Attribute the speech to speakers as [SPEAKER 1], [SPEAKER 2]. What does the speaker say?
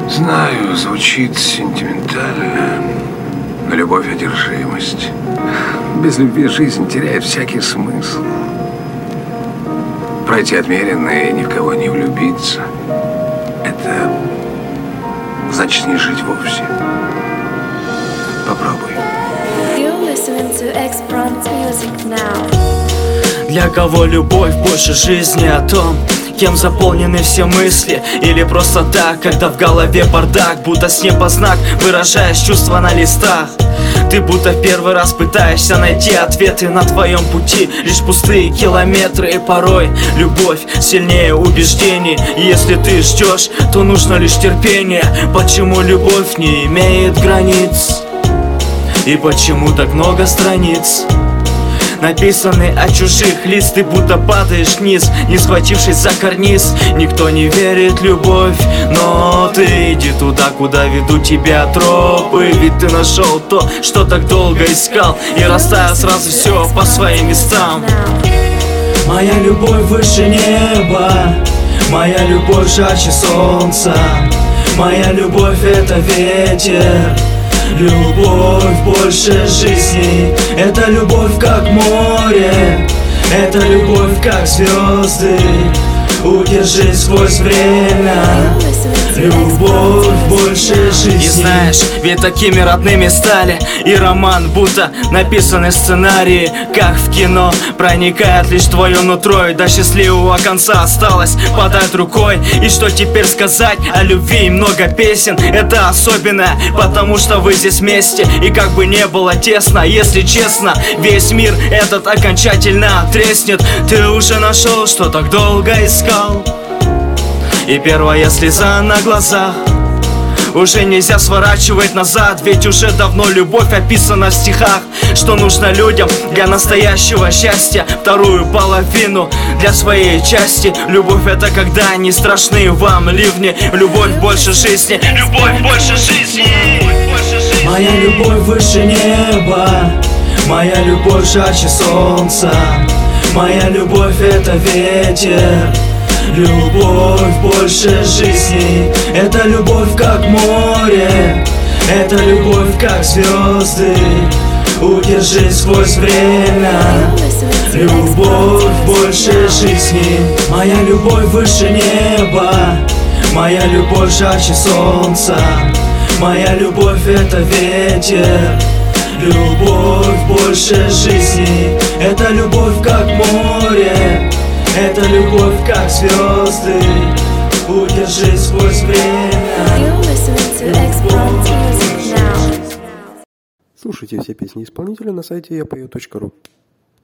[SPEAKER 1] Знаю, звучит сентиментально, но любовь — одержимость. Без любви жизнь теряет всякий смысл. Пройти отмеренное и ни в кого не влюбиться — это значит не жить вовсе. Попробуй.
[SPEAKER 2] Для кого любовь больше жизни, о том, кем заполнены все мысли, или просто так, когда в голове бардак, будто с неба знак, выражаешь чувства на листах. Ты будто в первый раз пытаешься найти ответы на твоем пути. Лишь пустые километры, и порой любовь сильнее убеждений. И если ты ждешь, то нужно лишь терпение. Почему любовь не имеет границ? И почему так много страниц написаны от чужих лиц? Ты будто падаешь вниз, не схватившись за карниз. Никто не верит в любовь, но ты иди туда, куда ведут тебя тропы. Ведь ты нашел то, что так долго искал, и расставил сразу все по своим местам. Моя любовь выше неба, моя любовь жарче солнца, моя любовь — это ветер. Любовь больше жизни, это любовь как море, это любовь как звезды. Удержись сквозь время, любовь больше жизни. И знаешь, ведь такими родными стали и роман, будто написаны сценарии, как в кино. Проникает лишь твое нутро, и до счастливого конца осталось подать рукой. И что теперь сказать о любви? Много песен, это особенно, потому что вы здесь вместе. И как бы не было тесно, если честно, весь мир этот окончательно треснет. Ты уже нашел, что так долго искал, и первая слеза на глазах. Уже нельзя сворачивать назад, ведь уже давно любовь описана в стихах. Что нужно людям для настоящего счастья? Вторую половину для своей части. Любовь — это когда не страшны вам ливни. Любовь больше жизни, любовь больше жизни. Моя любовь выше неба, моя любовь жарче солнца, моя любовь — это ветер. Любовь больше жизни, это любовь как море, это любовь как звезды. Удержись сквозь время, любовь больше жизни. Моя любовь выше неба, моя любовь жарче солнца, моя любовь — это ветер. Любовь больше жизни, это любовь как море, это любовь как звезды. Удержись сквозь время.
[SPEAKER 3] Слушайте все песни исполнителя на сайте yapою.ru.